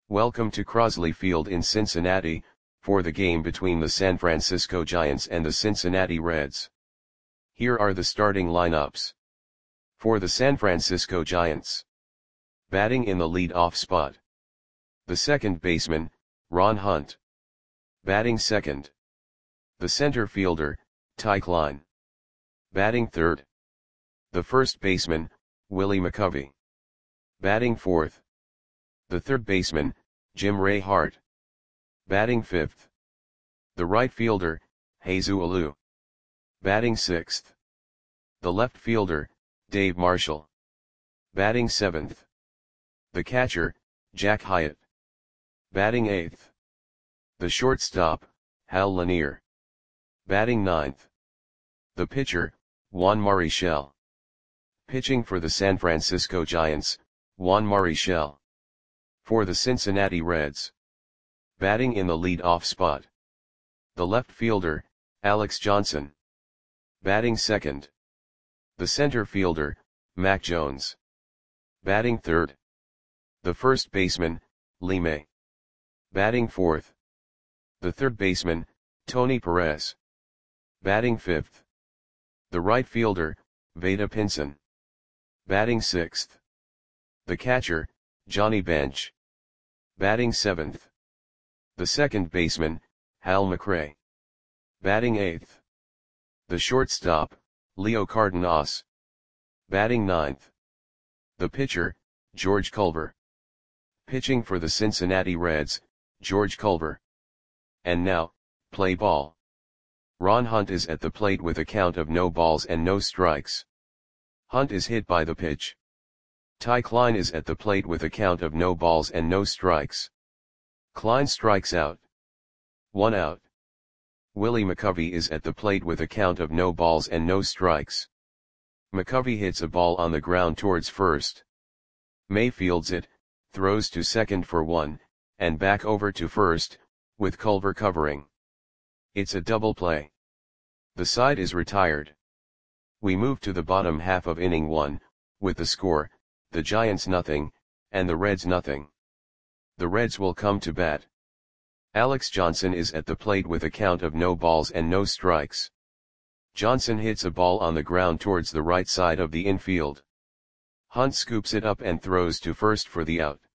Welcome to Crosley Field in Cincinnati, for the game between the San Francisco Giants and the Cincinnati Reds. Here are the starting lineups. For the San Francisco Giants. Batting in the lead-off spot. The second baseman, Ron Hunt. Batting second. The center fielder, Ty Klein. Batting third. The first baseman, Willie McCovey. Batting fourth. The third baseman, Jim Ray Hart. Batting fifth. The right fielder, Jesus Alou. Batting sixth. The left fielder, Dave Marshall. Batting seventh. The catcher, Jack Hyatt. Batting eighth. The shortstop, Hal Lanier. Batting ninth. The pitcher, Juan Marichal. Pitching for the San Francisco Giants, Juan Marichal. For the Cincinnati Reds. Batting in the lead-off spot. The left fielder, Alex Johnson. Batting second. The center fielder, Mac Jones. Batting third. The first baseman, Lee May. Batting fourth. The third baseman, Tony Perez. Batting fifth. The right fielder, Vada Pinson. Batting sixth. The catcher, Johnny Bench. Batting seventh. The second baseman, Hal McRae. Batting eighth. The shortstop, Leo Cardenas. Batting ninth. The pitcher, George Culver. Pitching for the Cincinnati Reds, George Culver. And now, play ball. Ron Hunt is at the plate with a count of no balls and no strikes. Hunt is hit by the pitch. Ty Klein is at the plate with a count of no balls and no strikes. Klein strikes out. 1 out. Willie McCovey is at the plate with a count of no balls and no strikes. McCovey hits a ball on the ground towards first. May fields it, throws to second for 1, and back over to first, with Culver covering. It's a double play. The side is retired. We move to the bottom half of inning 1, with the score, the Giants nothing, and the Reds nothing. The Reds will come to bat. Alex Johnson is at the plate with a count of no balls and no strikes. Johnson hits a ball on the ground towards the right side of the infield. Hunt scoops it up and throws to first for the out.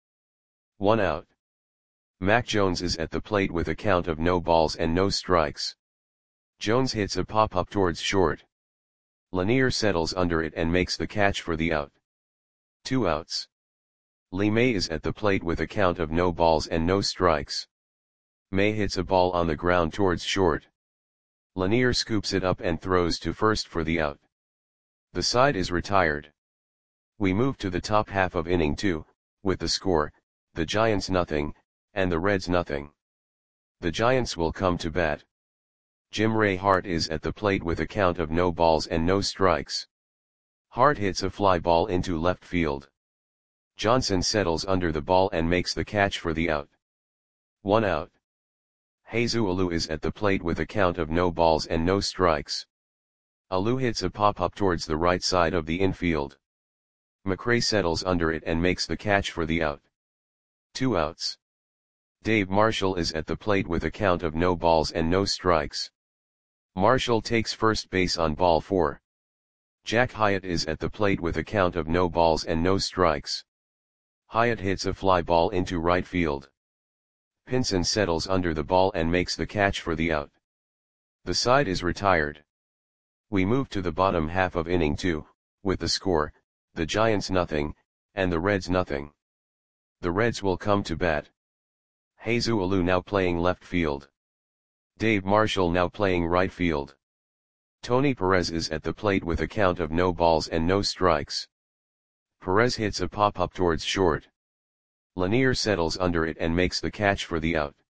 1 out. Mac Jones is at the plate with a count of no balls and no strikes. Jones hits a pop-up towards short. Lanier settles under it and makes the catch for the out. 2 outs. Lee May is at the plate with a count of no balls and no strikes. May hits a ball on the ground towards short. Lanier scoops it up and throws to first for the out. The side is retired. We move to the top half of inning 2, with the score, the Giants nothing, and the Reds nothing. The Giants will come to bat. Jim Ray Hart is at the plate with a count of no balls and no strikes. Hart hits a fly ball into left field. Johnson settles under the ball and makes the catch for the out. 1 out. Jesus Alou is at the plate with a count of no balls and no strikes. Alou hits a pop-up towards the right side of the infield. McRae settles under it and makes the catch for the out. 2 outs. Dave Marshall is at the plate with a count of no balls and no strikes. Marshall takes first base on ball 4. Jack Hyatt is at the plate with a count of no balls and no strikes. Hyatt hits a fly ball into right field. Pinson settles under the ball and makes the catch for the out. The side is retired. We move to the bottom half of inning 2, with the score, the Giants nothing, and the Reds nothing. The Reds will come to bat. Jesus Alou now playing left field. Dave Marshall now playing right field. Tony Perez is at the plate with a count of no balls and no strikes. Perez hits a pop-up towards short. Lanier settles under it and makes the catch for the out.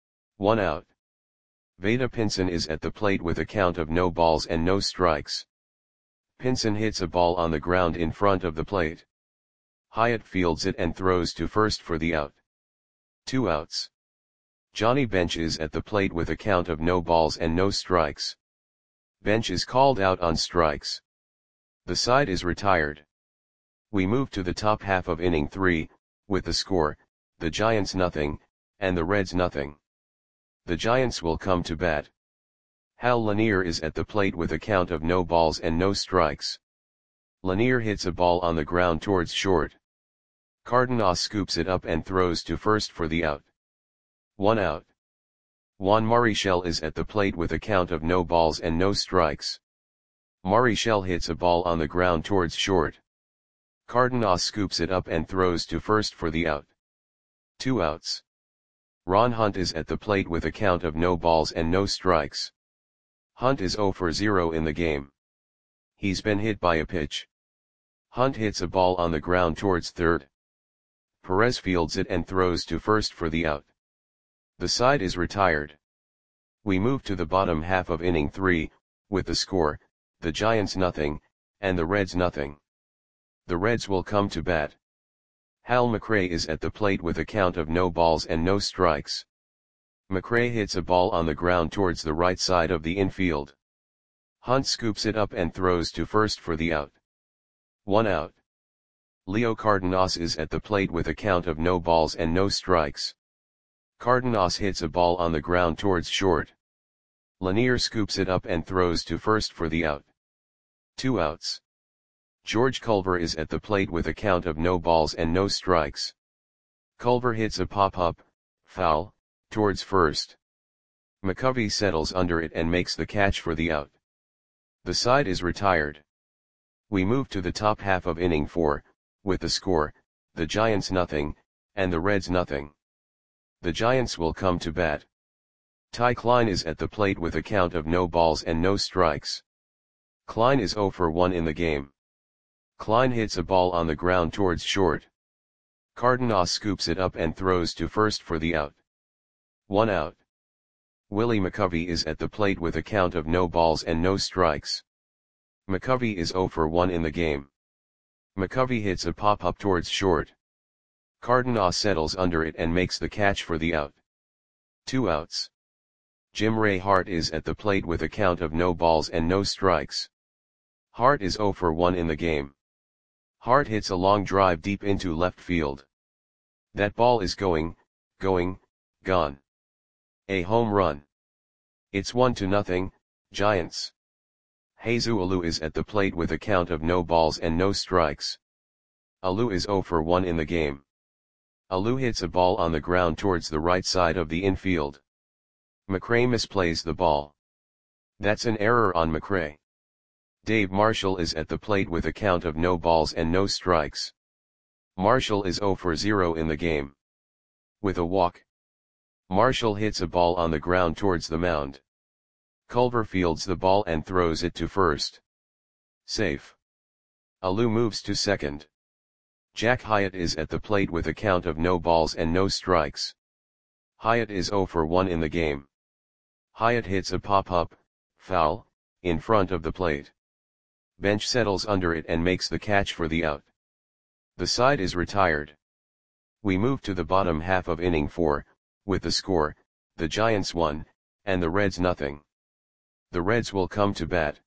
1 out. Vada Pinson is at the plate with a count of no balls and no strikes. Pinson hits a ball on the ground in front of the plate. Hyatt fields it and throws to first for the out. 2 outs. Johnny Bench is at the plate with a count of no balls and no strikes. Bench is called out on strikes. The side is retired. We move to the top half of inning 3, with the score, the Giants nothing, and the Reds nothing. The Giants will come to bat. Hal Lanier is at the plate with a count of no balls and no strikes. Lanier hits a ball on the ground towards short. Cardenas scoops it up and throws to first for the out. 1 out. Juan Marichal is at the plate with a count of no balls and no strikes. Marichal hits a ball on the ground towards short. Cardenas scoops it up and throws to first for the out. 2 outs. Ron Hunt is at the plate with a count of no balls and no strikes. Hunt is 0 for 0 in the game. He's been hit by a pitch. Hunt hits a ball on the ground towards third. Perez fields it and throws to first for the out. The side is retired. We move to the bottom half of inning 3, with the score, the Giants nothing, and the Reds nothing. The Reds will come to bat. Hal McRae is at the plate with a count of no balls and no strikes. McRae hits a ball on the ground towards the right side of the infield. Hunt scoops it up and throws to first for the out. 1 out. Leo Cardenas is at the plate with a count of no balls and no strikes. Cardenas hits a ball on the ground towards short. Lanier scoops it up and throws to first for the out. 2 outs. George Culver is at the plate with a count of no balls and no strikes. Culver hits a pop-up, foul, towards first. McCovey settles under it and makes the catch for the out. The side is retired. We move to the top half of inning 4, with the score, the Giants nothing, and the Reds nothing. The Giants will come to bat. Ty Klein is at the plate with a count of no balls and no strikes. Klein is 0 for 1 in the game. Klein hits a ball on the ground towards short. Cardenas scoops it up and throws to first for the out. 1 out. Willie McCovey is at the plate with a count of no balls and no strikes. McCovey is 0 for 1 in the game. McCovey hits a pop-up towards short. Cardenas settles under it and makes the catch for the out. 2 outs. Jim Ray Hart is at the plate with a count of no balls and no strikes. Hart is 0 for 1 in the game. Hart hits a long drive deep into left field. That ball is gone. A home run. It's 1-0, Giants. Jesus Alou is at the plate with a count of no balls and no strikes. Alou is 0 for 1 in the game. Alou hits a ball on the ground towards the right side of the infield. McRae misplays the ball. That's an error on McRae. Dave Marshall is at the plate with a count of no balls and no strikes. Marshall is 0 for 0 in the game. With a walk. Marshall hits a ball on the ground towards the mound. Culver fields the ball and throws it to first. Safe. Alou moves to second. Jack Hyatt is at the plate with a count of no balls and no strikes. Hyatt is 0 for 1 in the game. Hyatt hits a pop-up, foul, in front of the plate. Bench settles under it and makes the catch for the out. The side is retired. We move to the bottom half of inning 4, with the score, the Giants 1, and the Reds nothing. The Reds will come to bat.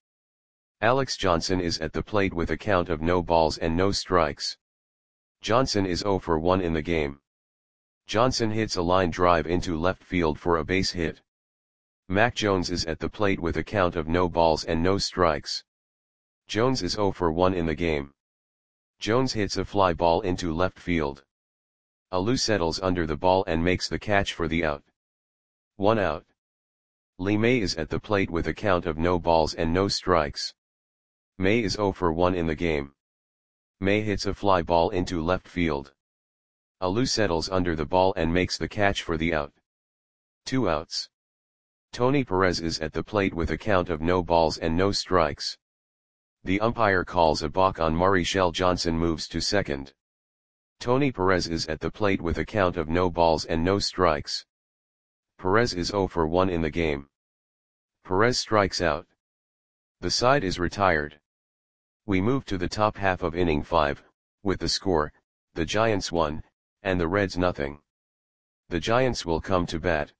Alex Johnson is at the plate with a count of no balls and no strikes. Johnson is 0 for 1 in the game. Johnson hits a line drive into left field for a base hit. Mac Jones is at the plate with a count of no balls and no strikes. Jones is 0 for 1 in the game. Jones hits a fly ball into left field. Alou settles under the ball and makes the catch for the out. 1 out. Lee May is at the plate with a count of no balls and no strikes. May is 0 for 1 in the game. May hits a fly ball into left field. Alou settles under the ball and makes the catch for the out. 2 outs. Tony Perez is at the plate with a count of no balls and no strikes. The umpire calls a balk on Marichal. Johnson moves to second. Tony Perez is at the plate with a count of no balls and no strikes. Perez is 0 for 1 in the game. Perez strikes out. The side is retired. We move to the top half of inning 5, with the score, the Giants 1, and the Reds nothing. The Giants will come to bat.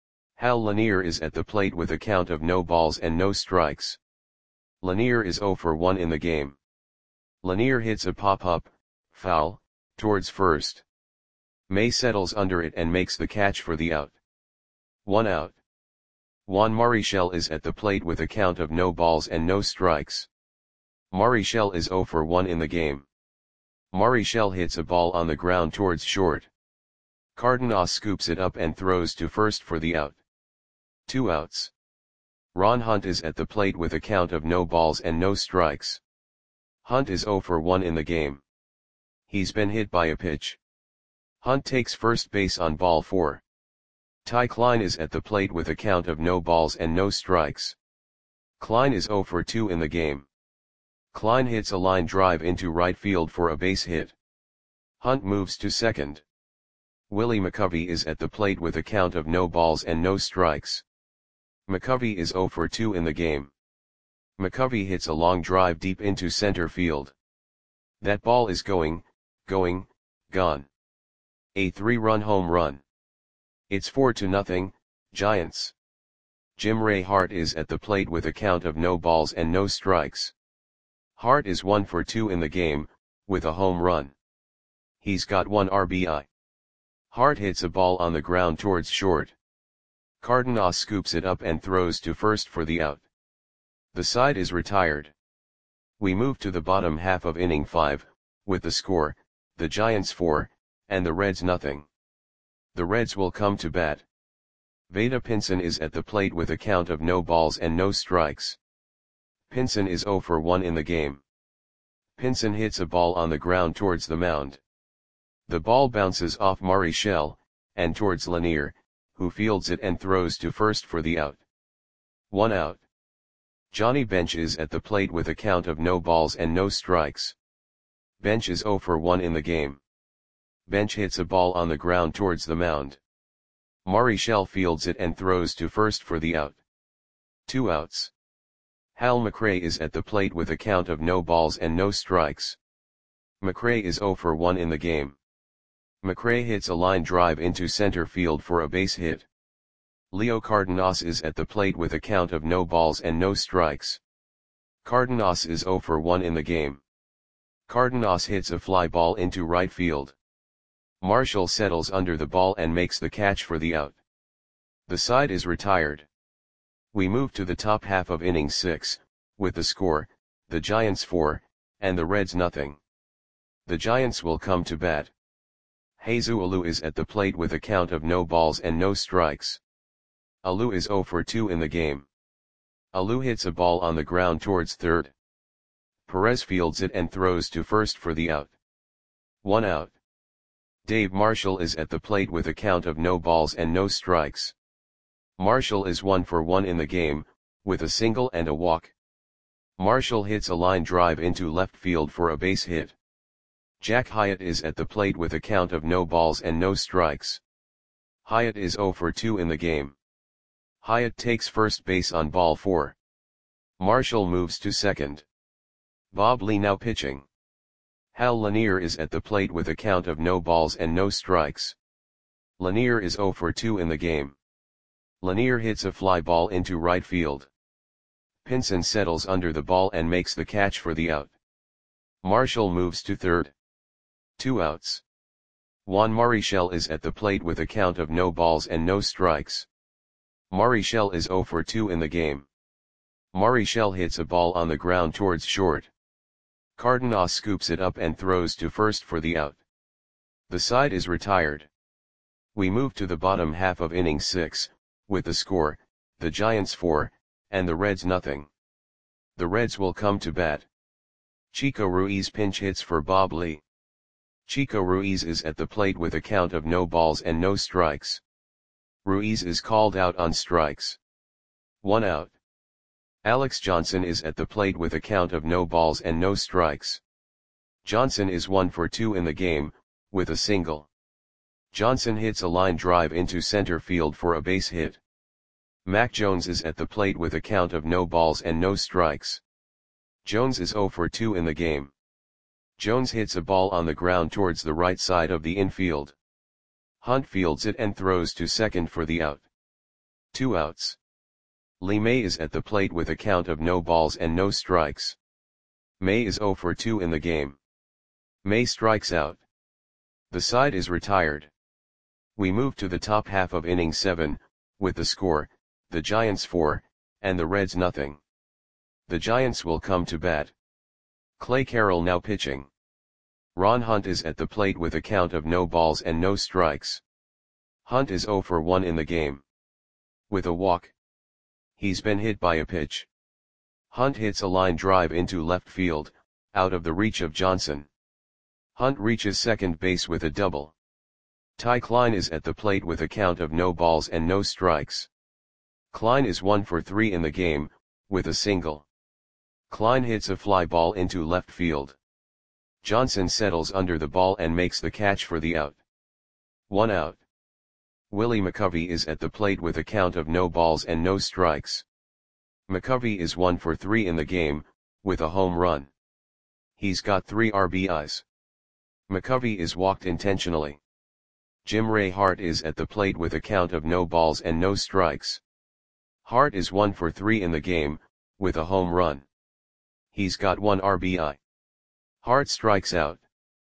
Hal Lanier is at the plate with a count of no balls and no strikes. Lanier is 0 for 1 in the game. Lanier hits a pop-up, foul, towards first. May settles under it and makes the catch for the out. 1 out. Juan Marichal is at the plate with a count of no balls and no strikes. Marichal is 0 for 1 in the game. Marichal hits a ball on the ground towards short. Cardenas scoops it up and throws to first for the out. 2 outs. Ron Hunt is at the plate with a count of no balls and no strikes. Hunt is 0 for 1 in the game. He's been hit by a pitch. Hunt takes first base on ball 4. Ty Klein is at the plate with a count of no balls and no strikes. Klein is 0 for 2 in the game. Klein hits a line drive into right field for a base hit. Hunt moves to second. Willie McCovey is at the plate with a count of no balls and no strikes. McCovey is 0 for 2 in the game. McCovey hits a long drive deep into center field. That ball is gone. A 3-run home run. It's 4-0, Giants. Jim Ray Hart is at the plate with a count of no balls and no strikes. Hart is 1 for 2 in the game, with a home run. He's got 1 RBI. Hart hits a ball on the ground towards short. Cardenas scoops it up and throws to first for the out. The side is retired. We move to the bottom half of inning 5, with the score, the Giants 4, and the Reds nothing. The Reds will come to bat. Vada Pinson is at the plate with a count of no balls and no strikes. Pinson is 0 for 1 in the game. Pinson hits a ball on the ground towards the mound. The ball bounces off Marichal, and towards Lanier, who fields it and throws to first for the out. 1 out. Johnny Bench is at the plate with a count of no balls and no strikes. Bench is 0 for 1 in the game. Bench hits a ball on the ground towards the mound. Marichal fields it and throws to first for the out. 2 outs. Hal McRae is at the plate with a count of no balls and no strikes. McRae is 0 for 1 in the game. McRae hits a line drive into center field for a base hit. Leo Cardenas is at the plate with a count of no balls and no strikes. Cardenas is 0 for 1 in the game. Cardenas hits a fly ball into right field. Marshall settles under the ball and makes the catch for the out. The side is retired. We move to the top half of inning 6, with the score, the Giants 4, and the Reds nothing. The Giants will come to bat. Jesus Alou is at the plate with a count of no balls and no strikes. Alou is 0 for 2 in the game. Alou hits a ball on the ground towards third. Perez fields it and throws to first for the out. 1 out. Dave Marshall is at the plate with a count of no balls and no strikes. Marshall is 1 for 1 in the game, with a single and a walk. Marshall hits a line drive into left field for a base hit. Jack Hyatt is at the plate with a count of no balls and no strikes. Hyatt is 0 for 2 in the game. Hyatt takes first base on ball 4. Marshall moves to second. Bob Lee now pitching. Hal Lanier is at the plate with a count of no balls and no strikes. Lanier is 0 for 2 in the game. Lanier hits a fly ball into right field. Pinson settles under the ball and makes the catch for the out. Marshall moves to third. 2 outs. Juan Marichal is at the plate with a count of no balls and no strikes. Marichal is 0 for 2 in the game. Marichal hits a ball on the ground towards short. Cardenas scoops it up and throws to first for the out. The side is retired. We move to the bottom half of inning 6, with the score, the Giants 4, and the Reds nothing. The Reds will come to bat. Chico Ruiz pinch hits for Bob Lee. Chico Ruiz is at the plate with a count of no balls and no strikes. Ruiz is called out on strikes. 1 out. Alex Johnson is at the plate with a count of no balls and no strikes. Johnson is 1 for 2 in the game, with a single. Johnson hits a line drive into center field for a base hit. Mac Jones is at the plate with a count of no balls and no strikes. Jones is 0 for 2 in the game. Jones hits a ball on the ground towards the right side of the infield. Hunt fields it and throws to second for the out. 2 outs. Lee May is at the plate with a count of no balls and no strikes. May is 0 for 2 in the game. May strikes out. The side is retired. We move to the top half of inning 7, with the score, the Giants 4, and the Reds nothing. The Giants will come to bat. Clay Carroll now pitching. Ron Hunt is at the plate with a count of no balls and no strikes. Hunt is 0 for 1 in the game. With a walk. He's been hit by a pitch. Hunt hits a line drive into left field, out of the reach of Johnson. Hunt reaches second base with a double. Ty Klein is at the plate with a count of no balls and no strikes. Klein is 1 for 3 in the game, with a single. Klein hits a fly ball into left field. Johnson settles under the ball and makes the catch for the out. 1 out. Willie McCovey is at the plate with a count of no balls and no strikes. McCovey is 1 for 3 in the game, with a home run. He's got 3 RBIs. McCovey is walked intentionally. Jim Ray Hart is at the plate with a count of no balls and no strikes. Hart is 1 for 3 in the game, with a home run. He's got 1 RBI. Hart strikes out.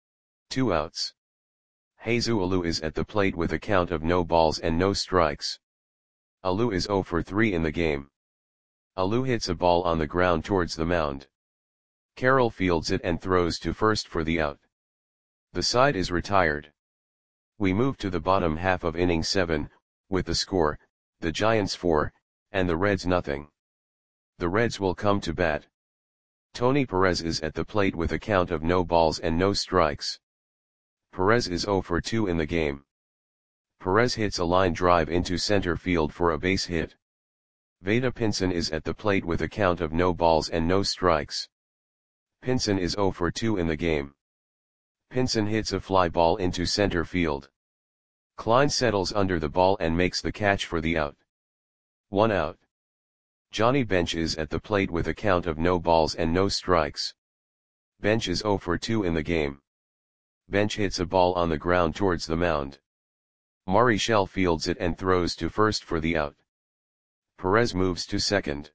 2 outs. Jesus Alou is at the plate with a count of no balls and no strikes. Alou is 0 for 3 in the game. Alou hits a ball on the ground towards the mound. Carroll fields it and throws to first for the out. The side is retired. We move to the bottom half of inning 7, with the score, the Giants 4, and the Reds nothing. The Reds will come to bat. Tony Perez is at the plate with a count of no balls and no strikes. Perez is 0 for 2 in the game. Perez hits a line drive into center field for a base hit. Vada Pinson is at the plate with a count of no balls and no strikes. Pinson is 0 for 2 in the game. Pinson hits a fly ball into center field. Klein settles under the ball and makes the catch for the out. 1 out. Johnny Bench is at the plate with a count of no balls and no strikes. Bench is 0 for 2 in the game. Bench hits a ball on the ground towards the mound. Maury Shell fields it and throws to first for the out. Perez moves to second.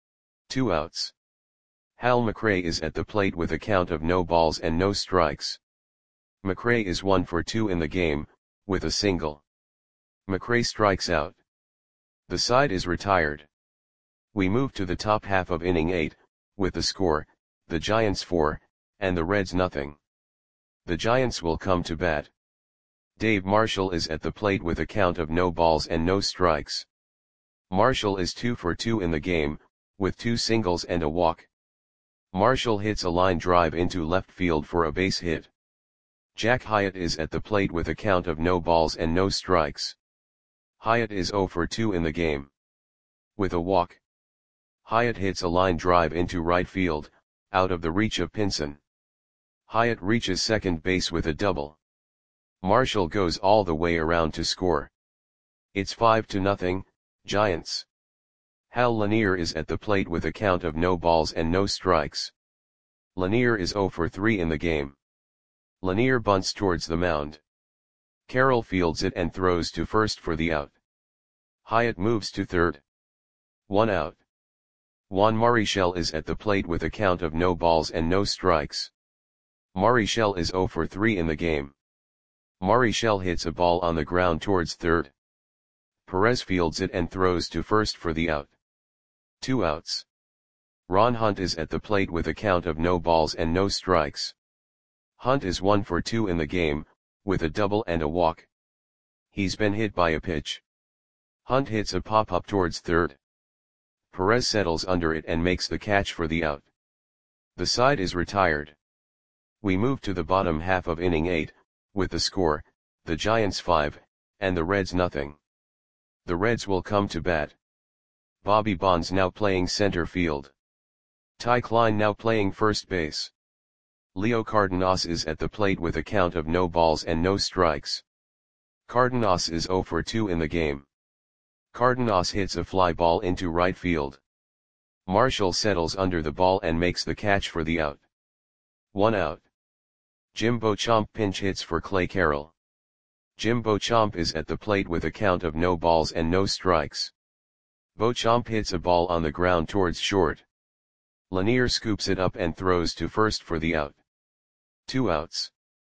2 outs. Hal McRae is at the plate with a count of no balls and no strikes. McRae is 1 for 2 in the game, with a single. McRae strikes out. The side is retired. We move to the top half of inning 8, with the score, the Giants 4, and the Reds nothing. The Giants will come to bat. Dave Marshall is at the plate with a count of no balls and no strikes. Marshall is 2 for 2 in the game, with 2 singles and a walk. Marshall hits a line drive into left field for a base hit. Jack Hyatt is at the plate with a count of no balls and no strikes. Hyatt is 0 for 2 in the game. With a walk. Hyatt hits a line drive into right field, out of the reach of Pinson. Hyatt reaches second base with a double. Marshall goes all the way around to score. It's 5-0, Giants. Hal Lanier is at the plate with a count of no balls and no strikes. Lanier is 0 for 3 in the game. Lanier bunts towards the mound. Carroll fields it and throws to first for the out. Hyatt moves to third. 1 out. Juan Marichal is at the plate with a count of no balls and no strikes. Marichal is 0 for 3 in the game. Marichal hits a ball on the ground towards third. Perez fields it and throws to first for the out. 2 outs. Ron Hunt is at the plate with a count of no balls and no strikes. Hunt is 1 for 2 in the game, with a double and a walk. He's been hit by a pitch. Hunt hits a pop-up towards third. Perez settles under it and makes the catch for the out. The side is retired. We move to the bottom half of inning 8, with the score, the Giants 5, and the Reds nothing. The Reds will come to bat. Bobby Bonds now playing center field. Ty Klein now playing first base. Leo Cardenas is at the plate with a count of no balls and no strikes. Cardenas is 0 for 2 in the game. Cardenas hits a fly ball into right field. Marshall settles under the ball and makes the catch for the out. 1 out. Jim Beauchamp pinch hits for Clay Carroll. Jim Beauchamp is at the plate with a count of no balls and no strikes. Beauchamp hits a ball on the ground towards short. Lanier scoops it up and throws to first for the out. 2 outs.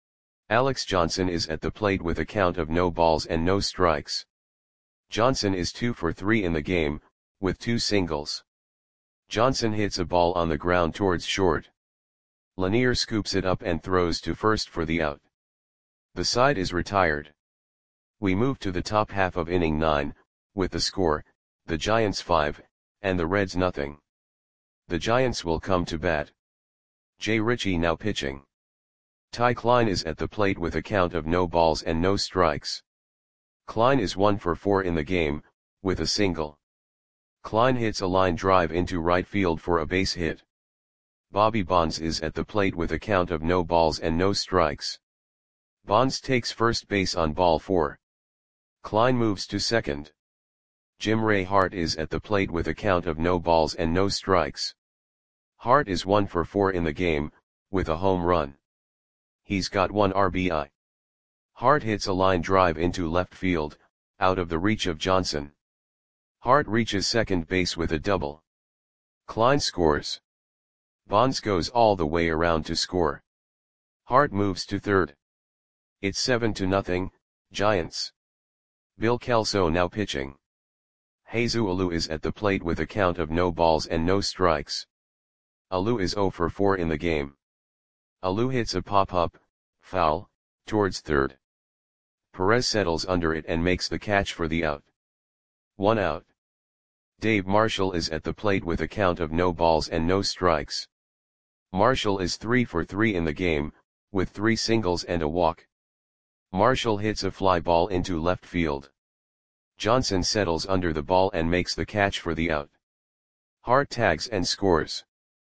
Alex Johnson is at the plate with a count of no balls and no strikes. Johnson is 2 for 3 in the game, with 2 singles. Johnson hits a ball on the ground towards short. Lanier scoops it up and throws to first for the out. The side is retired. We move to the top half of inning 9, with the score, the Giants 5, and the Reds nothing. The Giants will come to bat. Jay Ritchie now pitching. Ty Klein is at the plate with a count of no balls and no strikes. Klein is 1 for 4 in the game, with a single. Klein hits a line drive into right field for a base hit. Bobby Bonds is at the plate with a count of no balls and no strikes. Bonds takes first base on ball 4. Klein moves to second. Jim Ray Hart is at the plate with a count of no balls and no strikes. Hart is 1 for 4 in the game, with a home run. He's got 1 RBI. Hart hits a line drive into left field, out of the reach of Johnson. Hart reaches second base with a double. Klein scores. Bonds goes all the way around to score. Hart moves to third. It's 7-0, Giants. Bill Kelso now pitching. Jesus Alou is at the plate with a count of no balls and no strikes. Alou is 0 for 4 in the game. Alou hits a pop-up, foul, towards third. Perez settles under it and makes the catch for the out. 1 out. Dave Marshall is at the plate with a count of no balls and no strikes. Marshall is 3 for 3 in the game, with 3 singles and a walk. Marshall hits a fly ball into left field. Johnson settles under the ball and makes the catch for the out. Hart tags and scores.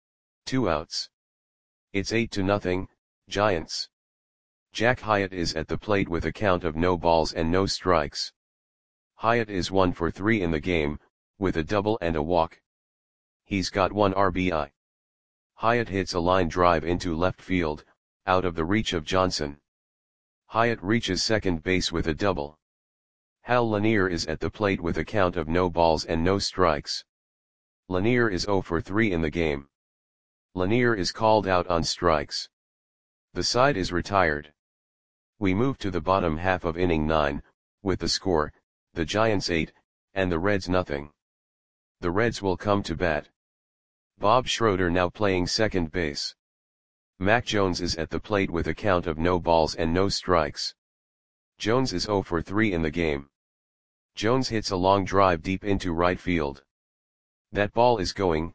2 outs. It's 8-0, Giants. Jack Hyatt is at the plate with a count of no balls and no strikes. Hyatt is 1 for 3 in the game, with a double and a walk. He's got 1 RBI. Hyatt hits a line drive into left field, out of the reach of Johnson. Hyatt reaches second base with a double. Hal Lanier is at the plate with a count of no balls and no strikes. Lanier is 0 for 3 in the game. Lanier is called out on strikes. The side is retired. We move to the bottom half of inning 9, with the score, the Giants 8, and the Reds nothing. The Reds will come to bat. Bob Schroeder now playing second base. Mac Jones is at the plate with a count of no balls and no strikes. Jones is 0 for 3 in the game. Jones hits a long drive deep into right field. That ball is going,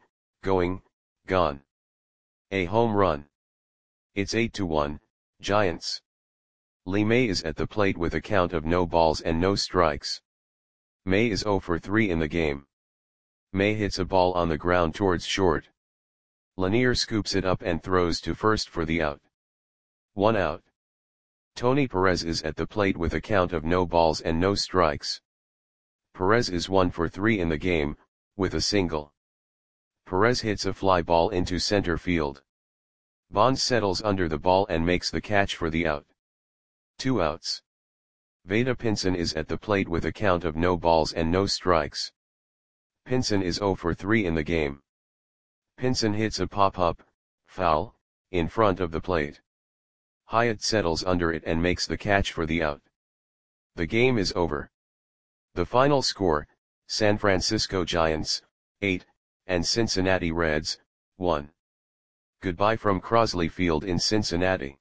gone. A home run. It's 8-1, Giants. Lee May is at the plate with a count of no balls and no strikes. May is 0 for 3 in the game. May hits a ball on the ground towards short. Lanier scoops it up and throws to first for the out. 1 out. Tony Perez is at the plate with a count of no balls and no strikes. Perez is 1 for 3 in the game, with a single. Perez hits a fly ball into center field. Bonds settles under the ball and makes the catch for the out. 2 outs. Vada Pinson is at the plate with a count of no balls and no strikes. Pinson is 0 for 3 in the game. Pinson hits a pop-up, foul, in front of the plate. Hyatt settles under it and makes the catch for the out. The game is over. The final score, San Francisco Giants, 8, and Cincinnati Reds, 1. Goodbye from Crosley Field in Cincinnati.